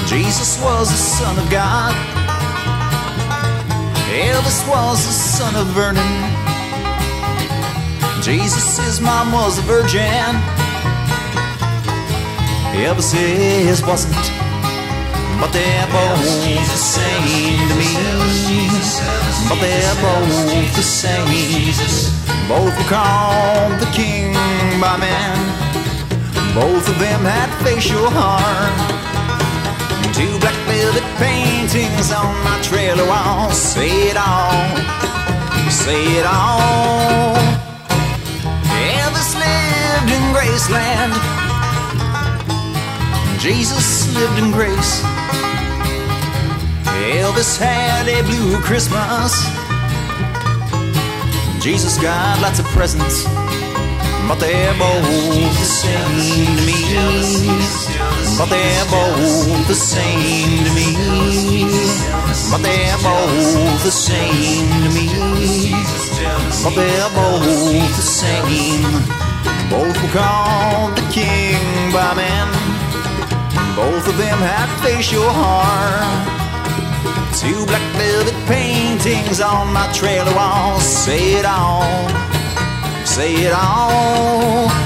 Jesus was the Son of God. Elvis was the son of Vernon. Jesus' mom was a virgin. Elvis wasn't, but they're both the same to me. But they're both the same. Both were called the King by man. Both of them had facial hair. Two black velvet paintings on my trailer wall. Say it all, say it all. Elvis lived in Graceland. Jesus lived in grace. Elvis had a blue Christmas. Jesus got lots of presents, but they're both the same to me. But they're both the same to me. But they're both the same to me. But they're both the same. Both were called the King by man. Both of them had facial hair. Two black velvet paintings on my trailer wall. Say it all, say it all.